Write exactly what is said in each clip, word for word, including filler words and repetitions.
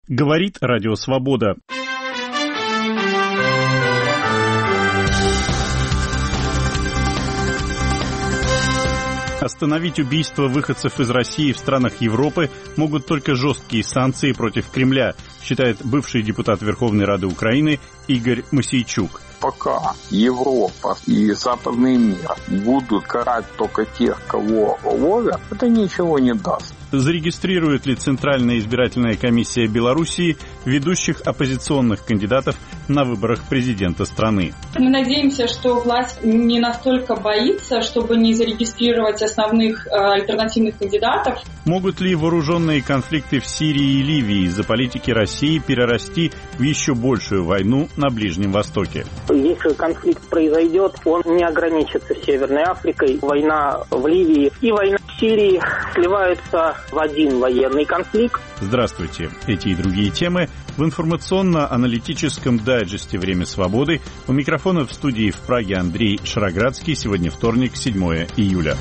Говорит Радио Свобода. Остановить убийство выходцев из России в странах Европы могут только жесткие санкции против Кремля, считает бывший депутат Верховной Рады Украины Игорь Мосейчук. Пока Европа и западный мир будут карать только тех, кого ловят, это ничего не даст. Зарегистрирует ли Центральная избирательная комиссия Белоруссии ведущих оппозиционных кандидатов на выборах президента страны? Мы надеемся, что власть не настолько боится, чтобы не зарегистрировать основных э, альтернативных кандидатов. Могут ли вооруженные конфликты в Сирии и Ливии из-за политики России перерасти в еще большую войну на Ближнем Востоке? Если конфликт произойдет, он не ограничится Северной Африкой. Война в Ливии и война в Сирии сливаются в один военный конфликт. Здравствуйте. Эти и другие темы в информационно-аналитическом дайджесте «Время свободы». У микрофона в студии в Праге Андрей Шароградский. Сегодня вторник, седьмое июля.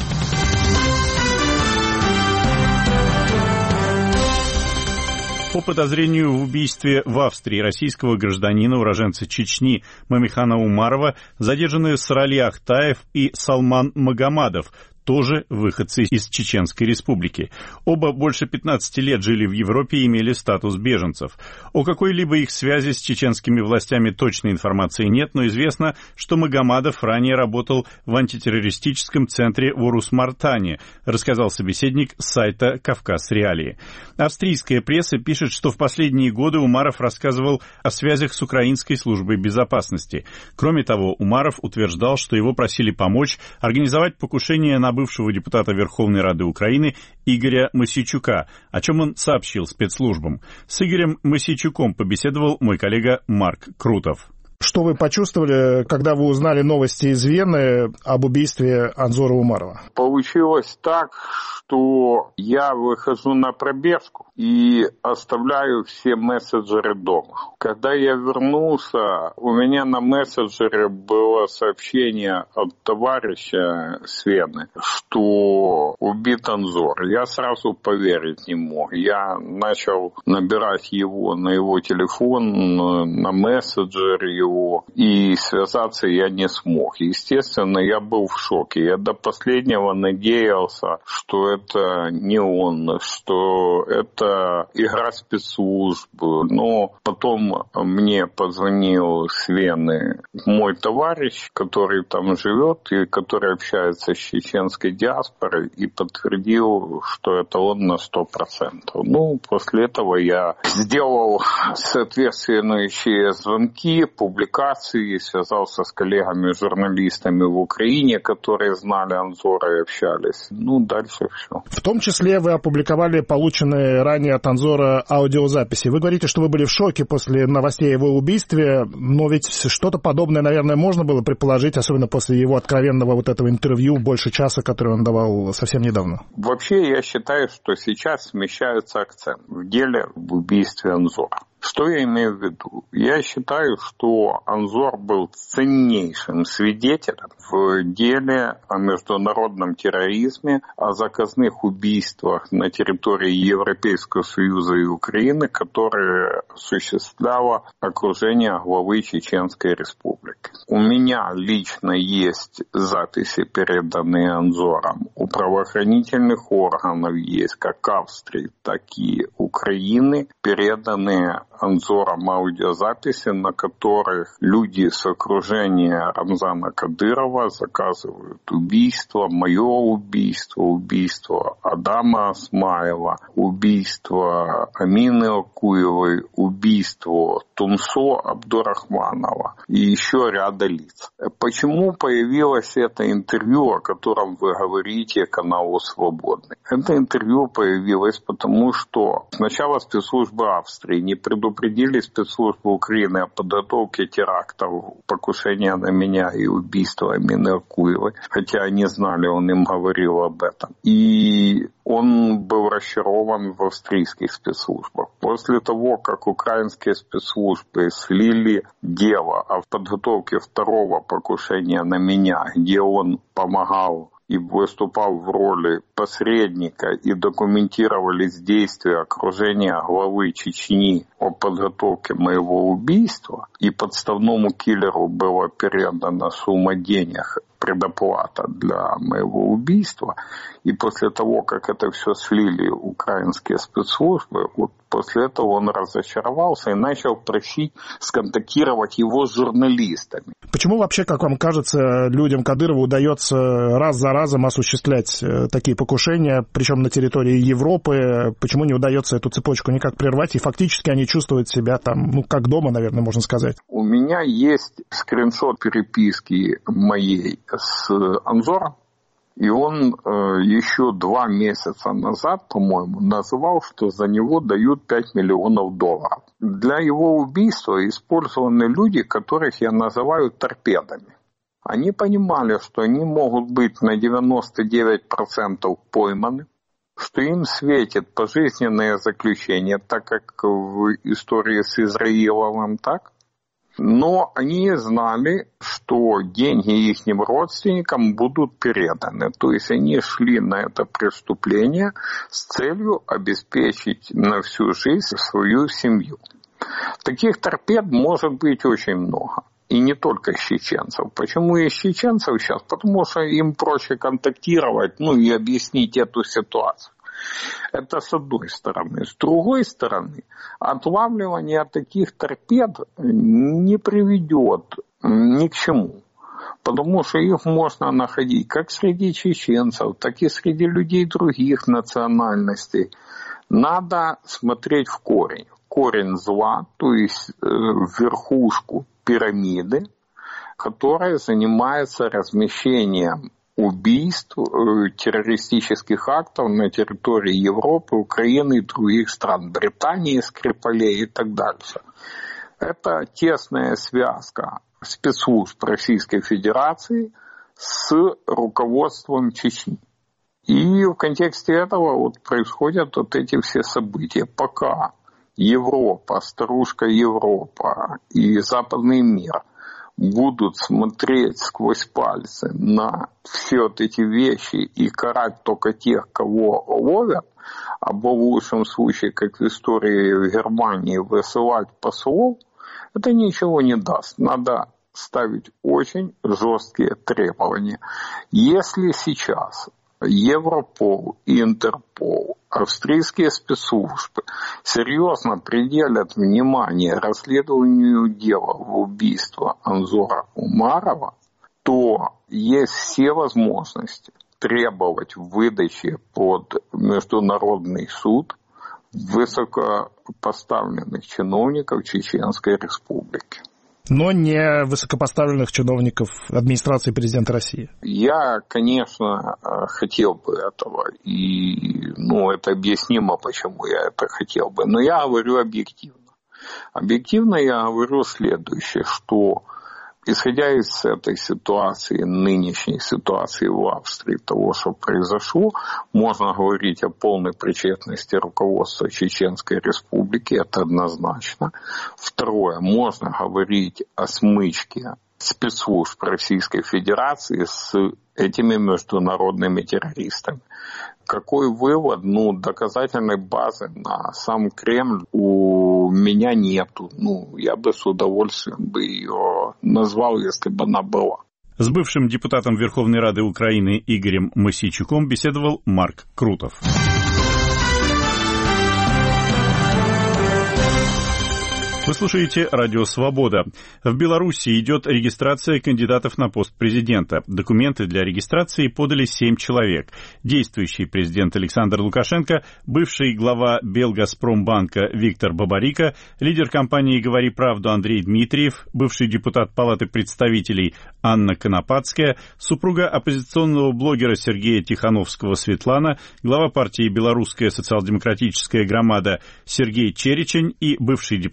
По подозрению в убийстве в Австрии российского гражданина, уроженца Чечни Мамихана Умарова, задержаны Сарали Ахтаев и Салман Магомадов, тоже выходцы из Чеченской Республики. Оба больше пятнадцати лет жили в Европе и имели статус беженцев. О какой-либо их связи с чеченскими властями точной информации нет, но известно, что Магомадов ранее работал в антитеррористическом центре в Урус-Мартане, рассказал собеседник с сайта «Кавказ Реалии». Австрийская пресса пишет, что в последние годы Умаров рассказывал о связях с Украинской службой безопасности. Кроме того, Умаров утверждал, что его просили помочь организовать покушение на бывшего депутата Верховной Рады Украины Игоря Мосейчука, о чем он сообщил спецслужбам. С Игорем Мосейчуком побеседовал мой коллега Марк Крутов. Что вы почувствовали, когда вы узнали новости из Вены об убийстве Анзора Умарова? Получилось так, что я выхожу на пробежку и оставляю все мессенджеры дома. Когда я вернулся, у меня на мессенджере было сообщение от товарища с Вены, что убит Анзор. Я сразу поверить не мог. Я начал набирать его на его телефон, на мессенджер его, и связаться я не смог. Естественно, я был в шоке. Я до последнего надеялся, что это не он, что это игра спецслужб. Но потом мне позвонил с Вены мой товарищ, который там живет и который общается с чеченской диаспорой, и подтвердил, что это он на сто процентов. Ну, после этого я сделал соответствующие звонки, публикации, связался с коллегами-журналистами в Украине, которые знали Анзора и общались. Ну, дальше все. В том числе вы опубликовали полученные ранее от Анзора аудиозаписи. Вы говорите, что вы были в шоке после новостей о его убийстве, но ведь что-то подобное, наверное, можно было предположить, особенно после его откровенного вот этого интервью больше часа, которое он давал совсем недавно. Вообще, я считаю, что сейчас смещается акцент в деле об убийстве Анзора. Что я имею в виду? Я считаю, что Анзор был ценнейшим свидетелем в деле о международном терроризме, о заказных убийствах на территории Европейского Союза и Украины, которые осуществляло окружение главы Чеченской Республики. У меня лично есть записи, переданные Анзором. У правоохранительных органов есть как Австрии, так и Украины, переданные Анзором аудиозаписи, на которых люди с окружения Рамзана Кадырова заказывают убийство, мое убийство, убийство Адама Осмаева, убийство Амины Окуевой, убийство Тумсо Абдурахманова и еще ряда лиц. Почему появилось это интервью, о котором вы говорите, каналу «Свободный»? Это интервью появилось потому, что сначала спецслужбы Австрии не предупредили спецслужбы Украины о подготовке терактов, покушения на меня и убийства Амины Окуевой, хотя они знали, он им говорил об этом. И он был расчарован в австрийских спецслужбах. После того, как украинские спецслужбы слили дело о подготовке второго покушения на меня, где он помогал и выступал в роли посредника, и документировались действия окружения главы Чечни о подготовке моего убийства, и подставному киллеру была передана сумма денег, предоплата для моего убийства, и после того, как это все слили украинские спецслужбы, вот после этого он разочаровался и начал просить сконтактировать его с журналистами. Почему вообще, как вам кажется, людям Кадырова удается раз за разом осуществлять такие покушения, причем на территории Европы? Почему не удается эту цепочку никак прервать, и фактически они чувствуют себя там, ну, как дома, наверное, можно сказать? У меня есть скриншот переписки моей с Анзором, и он э, еще два месяца назад, по-моему, называл, что за него дают пять миллионов долларов. Для его убийства использованы люди, которых я называю торпедами. Они понимали, что они могут быть на девяносто девять процентов пойманы, что им светит пожизненное заключение, так как в истории с Израиловым, так? Но они знали, что деньги их родственникам будут переданы. То есть они шли на это преступление с целью обеспечить на всю жизнь свою семью. Таких торпед может быть очень много. И не только из чеченцев. Почему из чеченцев сейчас? Потому что им проще контактировать, ну и объяснить эту ситуацию. Это с одной стороны. С другой стороны, отлавливание таких торпед не приведет ни к чему. Потому что их можно находить как среди чеченцев, так и среди людей других национальностей. Надо смотреть в корень. Корень зла, то есть э, верхушку пирамиды, которая занимается размещением убийств, террористических актов на территории Европы, Украины и других стран, Британии, Скрипалей и так дальше. Это тесная связка спецслужб Российской Федерации с руководством Чечни. И в контексте этого вот происходят вот эти все события. Пока Европа, старушка Европа и западный мир будут смотреть сквозь пальцы на все вот эти вещи и карать только тех, кого ловят, або в лучшем случае, как в истории в Германии, высылать послов, это ничего не даст. Надо ставить очень жесткие требования. Если сейчас Европол, Интерпол, австрийские спецслужбы серьезно пределят внимание расследованию дела в убийство Анзора Умарова, то есть все возможности требовать выдачи под Международный суд высокопоставленных чиновников Чеченской Республики. Но не высокопоставленных чиновников администрации президента России. Я, конечно, хотел бы этого, и ну, это объяснимо, почему я это хотел бы. Но я говорю объективно. Объективно я говорю следующее, что исходя из этой ситуации, нынешней ситуации в Австрии, того, что произошло, можно говорить о полной причастности руководства Чеченской Республики, это однозначно. Второе, можно говорить о смычке спецслужб Российской Федерации с этими международными террористами. Какой вывод? Ну, доказательной базы на сам Кремль у меня нету. Ну, я бы с удовольствием бы ее назвал, если бы она была. С бывшим депутатом Верховной Рады Украины Игорем Мосейчуком беседовал Марк Крутов. Вы слушаете «Радио Свобода». В Беларуси идет регистрация кандидатов на пост президента. Документы для регистрации подали семь человек. Действующий президент Александр Лукашенко, бывший глава Белгазпромбанка Виктор Бабарико, лидер компании «Говори правду» Андрей Дмитриев, бывший депутат Палаты представителей Анна Конопадская, супруга оппозиционного блогера Сергея Тихановского Светлана, глава партии «Белорусская социал-демократическая громада» Сергей Черечень и бывший дипломат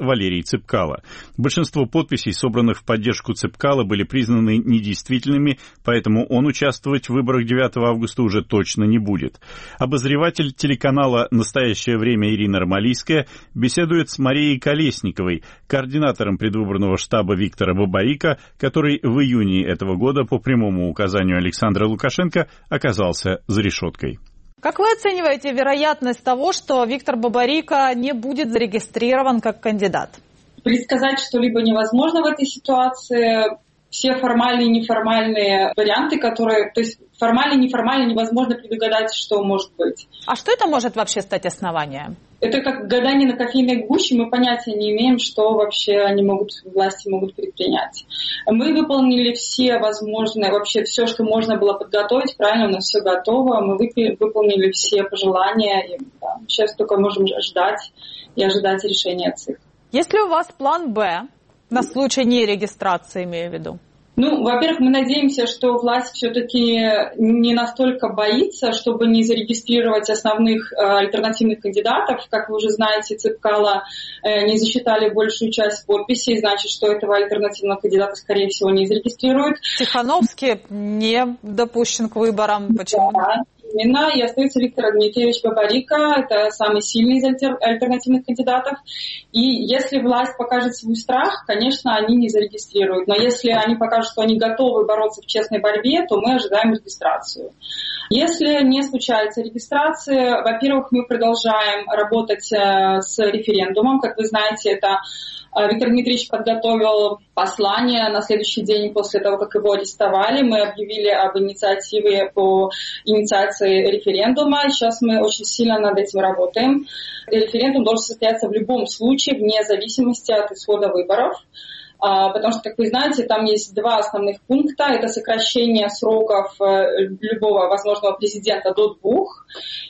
Валерий Цепкало. Большинство подписей, собранных в поддержку Цепкало, были признаны недействительными, поэтому он участвовать в выборах девятого августа уже точно не будет. Обозреватель телеканала «Настоящее время» Ирина Ромалийская беседует с Марией Колесниковой, координатором предвыборного штаба Виктора Бабарика, который в июне этого года по прямому указанию Александра Лукашенко оказался за решеткой. Как вы оцениваете вероятность того, что Виктор Бабарико не будет зарегистрирован как кандидат? Предсказать что-либо невозможно в этой ситуации. Все формальные и неформальные варианты, которые... То есть формально и неформально невозможно предугадать, что может быть. А что это может вообще стать основанием? Это как гадание на кофейной гуще, мы понятия не имеем, что вообще они могут, власти могут предпринять. Мы выполнили все возможные, вообще все, что можно было подготовить, правильно, у нас все готово, мы выполнили все пожелания, и, да, сейчас только можем ждать и ожидать решения ЦИК. Есть ли у вас план «Б» на случай нерегистрации, имею в виду? Ну, во-первых, мы надеемся, что власть все-таки не настолько боится, чтобы не зарегистрировать основных э, альтернативных кандидатов. Как вы уже знаете, Цепкало э, не засчитали большую часть подписей, значит, что этого альтернативного кандидата, скорее всего, не зарегистрируют. Тихановский не допущен к выборам. Почему? Да. Именно, и остается Виктор Дмитриевич Бабарико, это самый сильный из альтер, альтернативных кандидатов. И если власть покажет свой страх, конечно, они не зарегистрируют. Но если они покажут, что они готовы бороться в честной борьбе, то мы ожидаем регистрацию. Если не случается регистрация, во-первых, мы продолжаем работать с референдумом. Как вы знаете, это Виктор Дмитриевич подготовил послание на следующий день после того, как его арестовали. Мы объявили об инициативе по инициации референдума. Сейчас мы очень сильно над этим работаем. Референдум должен состояться в любом случае, вне зависимости от исхода выборов. Потому что, как вы знаете, там есть два основных пункта. Это сокращение сроков любого возможного президента до двух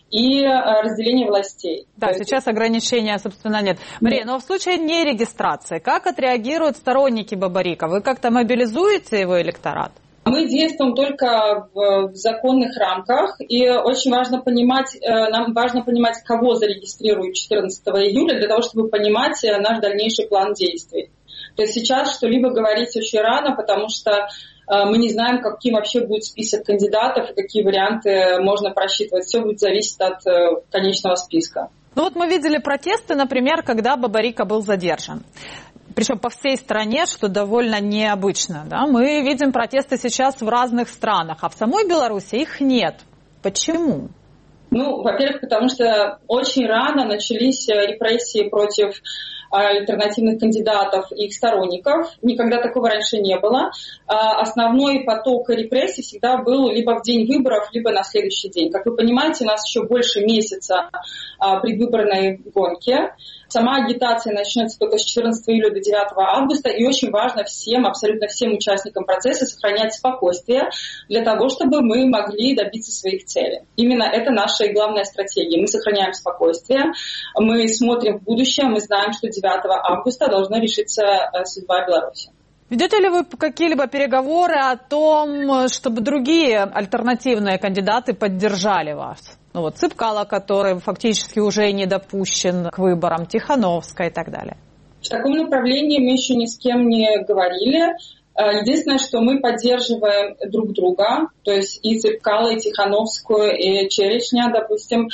и разделение властей. Да, сейчас ограничения, собственно, нет. Мария, но в случае нерегистрации, как отреагируют сторонники Бабарико? Вы как-то мобилизуете его электорат? Мы действуем только в законных рамках, и очень важно понимать, нам важно понимать, кого зарегистрируют четырнадцатого июля, для того, чтобы понимать наш дальнейший план действий. То есть сейчас что-либо говорить очень рано, потому что мы не знаем, каким вообще будет список кандидатов и какие варианты можно просчитывать. Все будет зависеть от конечного списка. Ну вот мы видели протесты, например, когда Бабарико был задержан. Причем по всей стране, что довольно необычно. Да? Мы видим протесты сейчас в разных странах, а в самой Беларуси их нет. Почему? Ну, во-первых, потому что очень рано начались репрессии против альтернативных кандидатов и их сторонников. Никогда такого раньше не было. Основной поток репрессий всегда был либо в день выборов, либо на следующий день. Как вы понимаете, у нас еще больше месяца предвыборной гонки. Сама агитация начнется только с четырнадцатого июля до девятого августа, и очень важно всем, абсолютно всем участникам процесса сохранять спокойствие для того, чтобы мы могли добиться своих целей. Именно это наша главная стратегия. Мы сохраняем спокойствие, мы смотрим в будущее, мы знаем, что девятого августа должна решиться судьба Беларуси. Ведете ли вы какие-либо переговоры о том, чтобы другие альтернативные кандидаты поддержали вас? Ну вот Цепкало, который фактически уже не допущен к выборам, Тихановская и так далее. В таком направлении мы еще ни с кем не говорили. Единственное, что мы поддерживаем друг друга, то есть и Цепкало, и Тихановскую, и Черешня, допустим,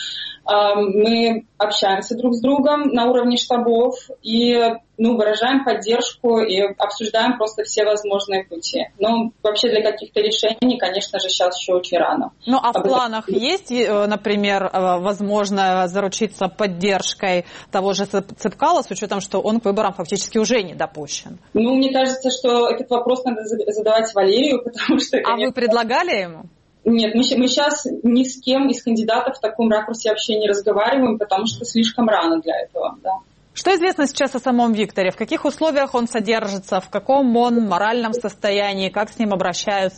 мы общаемся друг с другом на уровне штабов и ну, выражаем поддержку и обсуждаем просто все возможные пути. Но вообще для каких-то решений, конечно же, сейчас еще очень рано. Ну а в планах есть, например, возможно заручиться поддержкой того же Цепкало, с учетом, что он к выборам фактически уже не допущен? Ну, мне кажется, что этот вопрос надо задавать Валерию, потому что... А конечно... вы предлагали ему? Нет, мы, мы сейчас ни с кем из кандидатов в таком ракурсе вообще не разговариваем, потому что слишком рано для этого, да. Что известно сейчас о самом Викторе? В каких условиях он содержится? В каком он моральном состоянии? Как с ним обращаются?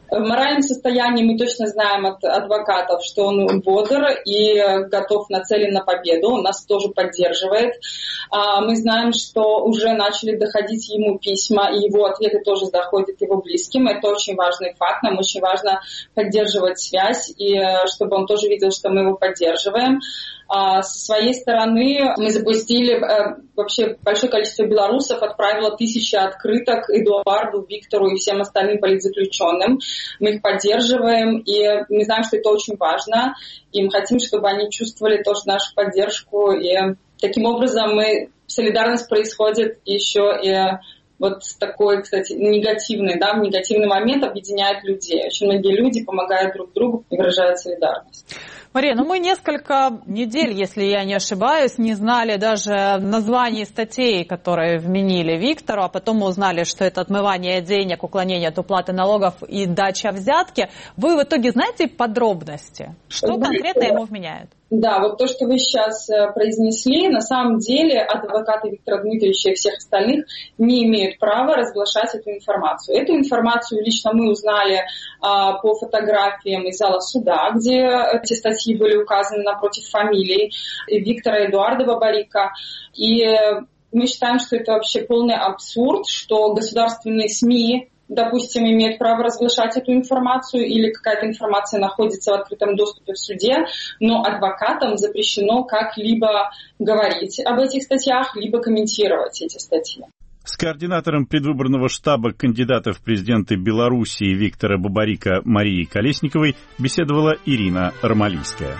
В моральном состоянии мы точно знаем от адвокатов, что он бодр и готов, нацелен на победу. Он нас тоже поддерживает. Мы знаем, что уже начали доходить ему письма, и его ответы тоже доходят его близким. Это очень важный факт. Нам очень важно поддерживать связь, и чтобы он тоже видел, что мы его поддерживаем. Со своей стороны мы запустили, вообще большое количество белорусов отправило тысячи открыток Эдуарду, Виктору и всем остальным политзаключенным. Мы их поддерживаем, и мы знаем, что это очень важно. И мы хотим, чтобы они чувствовали тоже нашу поддержку. И таким образом мы, солидарность происходит еще и вот такой, кстати, негативный, да, негативный момент объединяет людей. Очень многие люди помогают друг другу и выражают солидарность. Мария, ну мы несколько недель, если я не ошибаюсь, не знали даже названий статей, которые вменили Виктору, а потом мы узнали, что это отмывание денег, уклонение от уплаты налогов и дача взятки. Вы в итоге знаете подробности? Что конкретно ему вменяют? Да, вот то, что вы сейчас произнесли, на самом деле адвокаты Виктора Дмитриевича и всех остальных не имеют права разглашать эту информацию. Эту информацию лично мы узнали а, по фотографиям из зала суда, где эти статьи были указаны напротив фамилий Виктора и Эдуарда Бабарика. И мы считаем, что это вообще полный абсурд, что государственные СМИ, допустим, имеют право разглашать эту информацию или какая-то информация находится в открытом доступе в суде, но адвокатам запрещено как-либо говорить об этих статьях, либо комментировать эти статьи. С координатором предвыборного штаба кандидатов в президенты Белоруссии Виктора Бабарика Марией Колесниковой беседовала Ирина Ромалийская.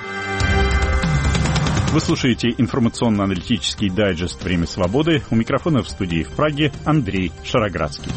Вы слушаете информационно-аналитический дайджест «Время свободы». У микрофона в студии в Праге Андрей Шароградский.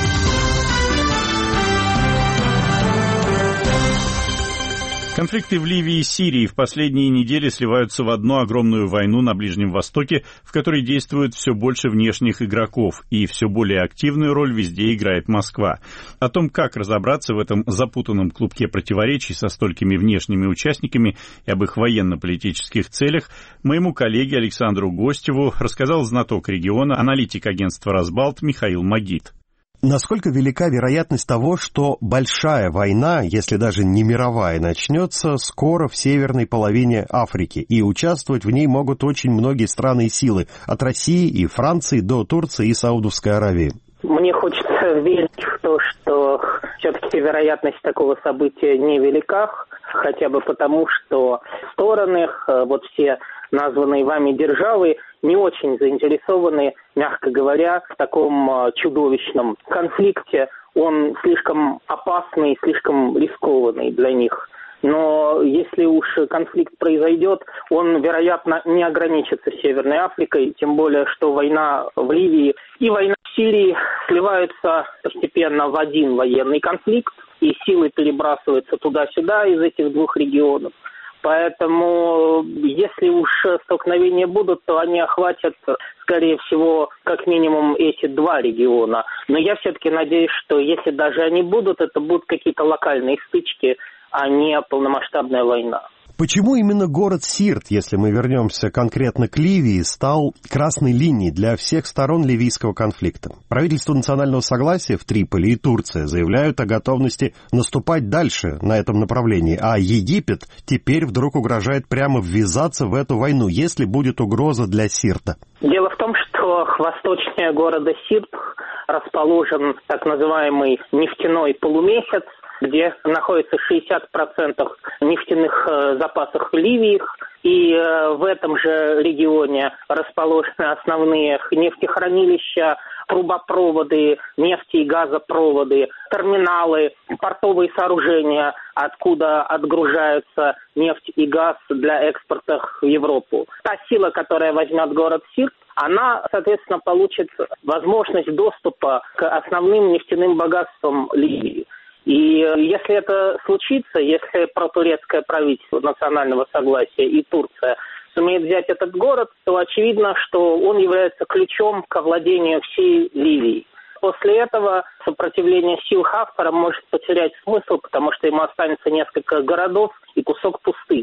Конфликты в Ливии и Сирии в последние недели сливаются в одну огромную войну на Ближнем Востоке, в которой действует все больше внешних игроков, и все более активную роль везде играет Москва. О том, как разобраться в этом запутанном клубке противоречий со столькими внешними участниками и об их военно-политических целях, моему коллеге Александру Гостеву рассказал знаток региона, аналитик агентства «Разбалт» Михаил Магид. Насколько велика вероятность того, что большая война, если даже не мировая, начнется скоро в северной половине Африки, и участвовать в ней могут очень многие страны и силы, от России и Франции до Турции и Саудовской Аравии? Мне хочется верить в то, что все-таки вероятность такого события невелика, хотя бы потому, что стороны, вот все названные вами державы, не очень заинтересованы, мягко говоря, в таком чудовищном конфликте. Он слишком опасный, слишком рискованный для них. Но если уж конфликт произойдет, он, вероятно, не ограничится Северной Африкой, тем более, что война в Ливии и война в Сирии сливаются постепенно в один военный конфликт, и силы перебрасываются туда-сюда из этих двух регионов. Поэтому, если уж столкновения будут, то они охватят, скорее всего, как минимум эти два региона. Но я все-таки надеюсь, что если даже они будут, это будут какие-то локальные стычки, а не полномасштабная война. Почему именно город Сирт, если мы вернемся конкретно к Ливии, стал красной линией для всех сторон ливийского конфликта? Правительство национального согласия в Триполи и Турция заявляют о готовности наступать дальше на этом направлении, а Египет теперь вдруг угрожает прямо ввязаться в эту войну, если будет угроза для Сирта. Дело в том, что восточнее города Сирт расположен так называемый нефтяной полумесяц, где находится шестьдесят процентов нефтяных э, запасов Ливии, и э, в этом же регионе расположены основные нефтехранилища, трубопроводы, нефти- и газопроводы, терминалы, портовые сооружения, откуда отгружаются нефть и газ для экспорта в Европу. Та сила, которая возьмет город Сирт, она, соответственно, получит возможность доступа к основным нефтяным богатствам Ливии. И если это случится, если протурецкое правительство национального согласия и Турция сумеет взять этот город, то очевидно, что он является ключом к овладению всей Ливией. После этого сопротивление сил Хафтара может потерять смысл, потому что ему останется несколько городов и кусок пустыни.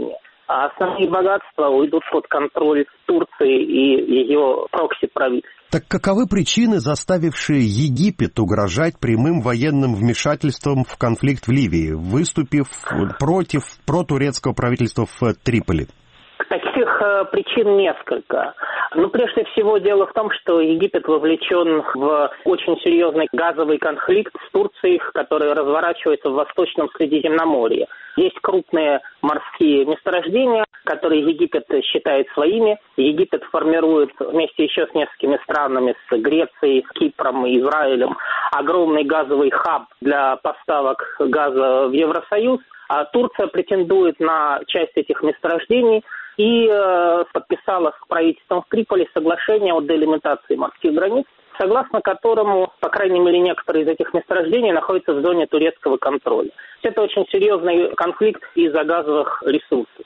а основные богатства уйдут под контроль Турции и ее прокси-правительств. Так каковы причины, заставившие Египет угрожать прямым военным вмешательством в конфликт в Ливии, выступив против протурецкого правительства в Триполи? Таких э, причин несколько. Ну, прежде всего, дело в том, что Египет вовлечен в очень серьезный газовый конфликт с Турцией, который разворачивается в Восточном Средиземноморье. Есть крупные морские месторождения, которые Египет считает своими. Египет формирует вместе еще с несколькими странами, с Грецией, с Кипром и Израилем, огромный газовый хаб для поставок газа в Евросоюз. А Турция претендует на часть этих месторождений и э, подписала с правительством в Триполи соглашение о делимитации морских границ, согласно которому, по крайней мере, некоторые из этих месторождений находятся в зоне турецкого контроля. Это очень серьезный конфликт из-за газовых ресурсов.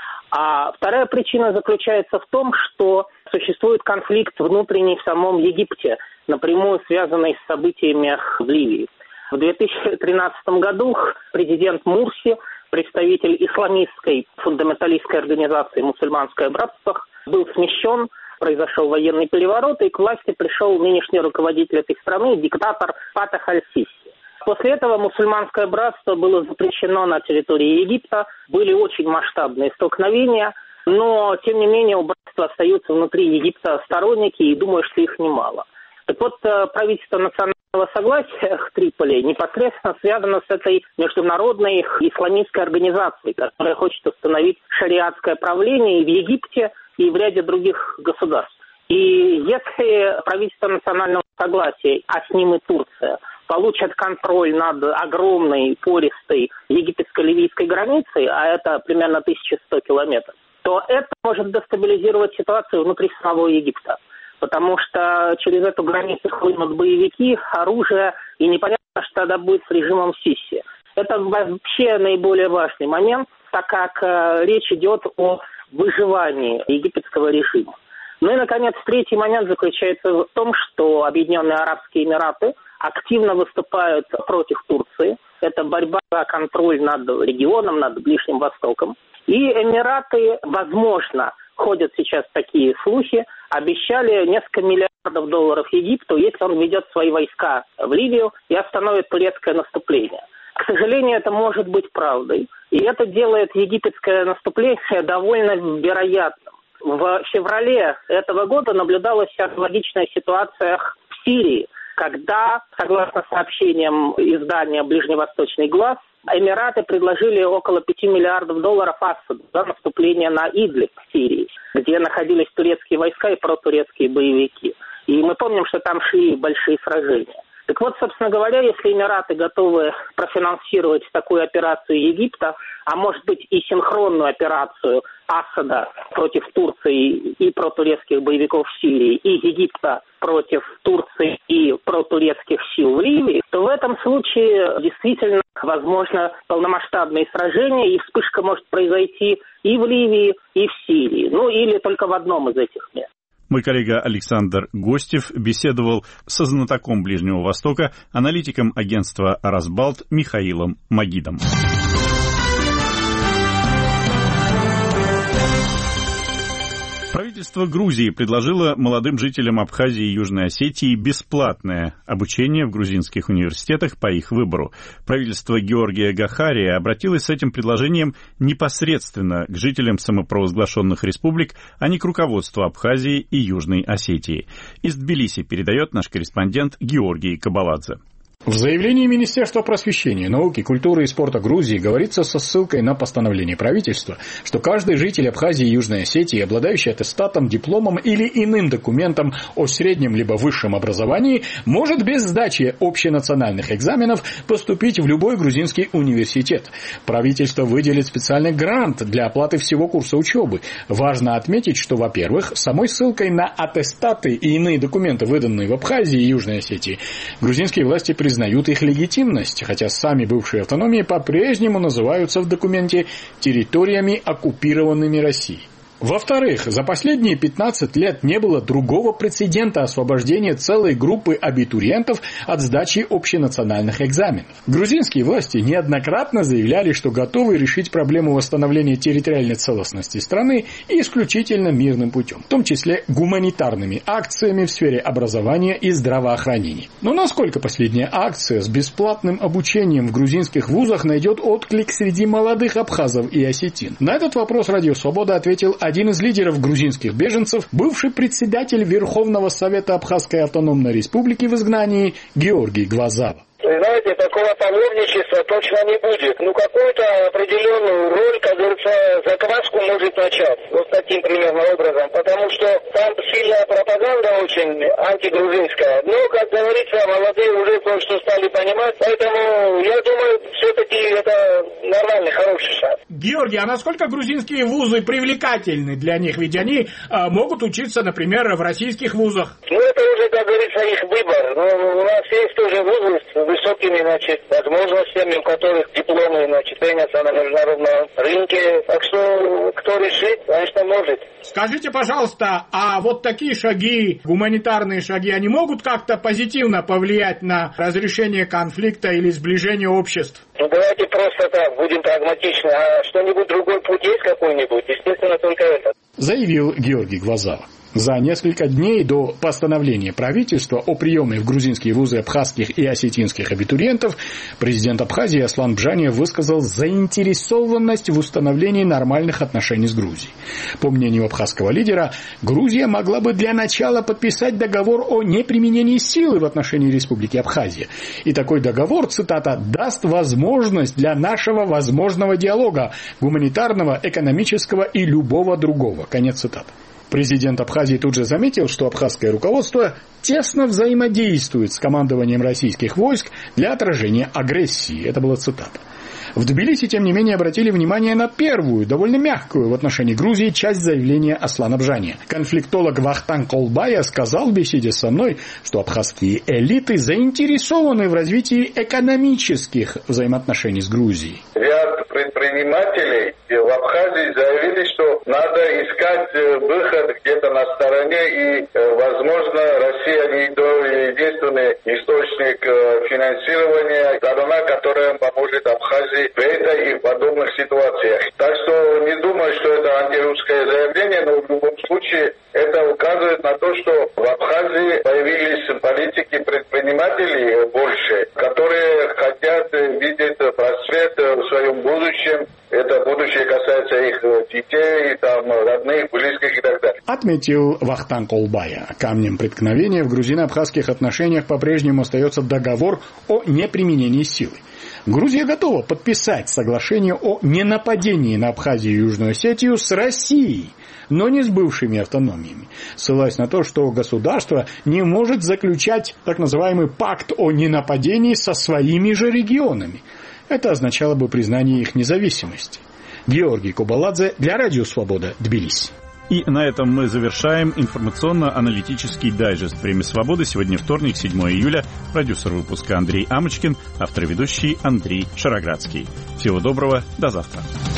А вторая причина заключается в том, что существует конфликт внутренний в самом Египте, напрямую связанный с событиями в Ливии. В две тысячи тринадцатом году президент Мурси, представитель исламистской фундаменталистской организации «Мусульманское братство», был смещен, произошел военный переворот, и к власти пришел нынешний руководитель этой страны, диктатор Фатах аль-Сиси. После этого мусульманское братство было запрещено на территории Египта, были очень масштабные столкновения, но, тем не менее, у братства остаются внутри Египта сторонники, и думаю, что их немало. Так вот, правительство национального согласия в Триполи непосредственно связано с этой международной исламистской организацией, которая хочет установить шариатское правление и в Египте, и в ряде других государств. И если правительство национального согласия, а с ним и Турция, получат контроль над огромной пористой египетско-ливийской границей, а это примерно тысяча сто километров, то это может дестабилизировать ситуацию внутри самого Египта. Потому что через эту границу хлынут боевики, оружие, и непонятно, что тогда будет с режимом Сиси. Это вообще наиболее важный момент, так как э, речь идет о выживании египетского режима. Ну и, наконец, третий момент заключается в том, что Объединенные Арабские Эмираты активно выступают против Турции. Это борьба за контроль над регионом, над Ближним Востоком. И Эмираты, возможно, ходят сейчас такие слухи, обещали несколько миллиардов долларов Египту, если он ведет свои войска в Ливию и остановит турецкое наступление. К сожалению, это может быть правдой. И это делает египетское наступление довольно вероятным. В феврале этого года наблюдалась аналогичная ситуация в Сирии, когда, согласно сообщениям издания «Ближневосточный глаз», Эмираты предложили около пяти миллиардов долларов Асаду за наступление на Идлиб в Сирии, где находились турецкие войска и протурецкие боевики. И мы помним, что там шли большие сражения. Так вот, собственно говоря, если Эмираты готовы профинансировать такую операцию Египта, а может быть и синхронную операцию Асада против Турции и протурецких боевиков в Сирии, и Египта против Турции и протурецких сил в Ливии, то в этом случае действительно возможно полномасштабные сражения, и вспышка может произойти и в Ливии, и в Сирии, ну или только в одном из этих мест. Мой коллега Александр Гостев беседовал со знатоком Ближнего Востока, аналитиком агентства «Арасбалт» Михаилом Магидом. Правительство Грузии предложило молодым жителям Абхазии и Южной Осетии бесплатное обучение в грузинских университетах по их выбору. Правительство Георгия Гахария обратилось с этим предложением непосредственно к жителям самопровозглашенных республик, а не к руководству Абхазии и Южной Осетии. Из Тбилиси передает наш корреспондент Георгий Кабаладзе. В заявлении Министерства просвещения, науки, культуры и спорта Грузии говорится со ссылкой на постановление правительства, что каждый житель Абхазии и Южной Осетии, обладающий аттестатом, дипломом или иным документом о среднем либо высшем образовании, может без сдачи общенациональных экзаменов поступить в любой грузинский университет. Правительство выделит специальный грант для оплаты всего курса учебы. Важно отметить, что, во-первых, самой ссылкой на аттестаты и иные документы, выданные в Абхазии и Южной Осетии, грузинские власти признают, признают их легитимность, хотя сами бывшие автономии по-прежнему называются в документе территориями, оккупированными Россией. Во-вторых, за последние пятнадцать лет не было другого прецедента освобождения целой группы абитуриентов от сдачи общенациональных экзаменов. Грузинские власти неоднократно заявляли, что готовы решить проблему восстановления территориальной целостности страны исключительно мирным путем, в том числе гуманитарными акциями в сфере образования и здравоохранения. Но насколько последняя акция с бесплатным обучением в грузинских вузах найдет отклик среди молодых абхазов и осетин? На этот вопрос Радио Свобода ответил один из лидеров грузинских беженцев, бывший председатель Верховного Совета Абхазской автономной республики в изгнании Георгий Гвазава. Знаете, такого паломничества точно не будет. Ну, какую-то определенную роль, как говорится, закваску может начать. Вот таким примерно образом. Потому что там сильная пропаганда очень антигрузинская. Но, как говорится, молодые уже кое-что стали понимать. Поэтому, я думаю, все-таки это нормальный, хороший шаг. Георгий, а насколько грузинские вузы привлекательны для них? Ведь они а, могут учиться, например, в российских вузах. Ну, это уже, как говорится, их выбор. Но у нас есть тоже вузы с высокими, значит, возможностями, у которых дипломы, значит, ценятся на международном рынке. Так что, кто решит, конечно, может. Скажите, пожалуйста, а вот такие шаги, гуманитарные шаги, они могут как-то позитивно повлиять на разрешение конфликта или сближение обществ? Ну, давайте просто так, будем прагматичны. А что-нибудь другой путь есть какой-нибудь? Естественно, только это. Заявил Георгий Гвазава. За несколько дней до постановления правительства о приеме в грузинские вузы абхазских и осетинских абитуриентов президент Абхазии Аслан Бжаниев высказал заинтересованность в установлении нормальных отношений с Грузией. По мнению абхазского лидера, Грузия могла бы для начала подписать договор о неприменении силы в отношении Республики Абхазия. И такой договор, цитата, даст возможность для нашего возможного диалога, гуманитарного, экономического и любого другого. Конец цитаты. Президент Абхазии тут же заметил, что абхазское руководство тесно взаимодействует с командованием российских войск для отражения агрессии. Это была цитата. В Тбилиси, тем не менее, обратили внимание на первую, довольно мягкую в отношении Грузии часть заявления Аслана Бжания. Конфликтолог Вахтанг Колбая сказал в беседе со мной, что абхазские элиты заинтересованы в развитии экономических взаимоотношений с Грузией. Ряд предпринимателей в Абхазии заявили, что надо искать выход где-то на стороне, и, возможно, Россия не единственный источник финансирования, сторона, которая поможет Абхазии в этой и подобных ситуациях. Так что не думаю, что это антирусское заявление, но в любом случае это указывает на то, что в Абхазии появились политики-предприниматели больше, которые хотят видеть просвет в своем будущем. Это будущее касается их детей, там, родных, близких и так далее. Отметил Вахтанг Колбая. Камнем преткновения в грузино-абхазских отношениях по-прежнему остается договор о неприменении силы. Грузия готова подписать соглашение о ненападении на Абхазию и Южную Осетию с Россией, но не с бывшими автономиями, ссылаясь на то, что государство не может заключать так называемый пакт о ненападении со своими же регионами. Это означало бы признание их независимости. Георгий Кубаладзе для Радио Свобода, Тбилиси. И на этом мы завершаем информационно-аналитический дайджест «Время свободы». Сегодня вторник, седьмое июля. Продюсер выпуска Андрей Амочкин, автор и ведущий Андрей Шароградский. Всего доброго, до завтра.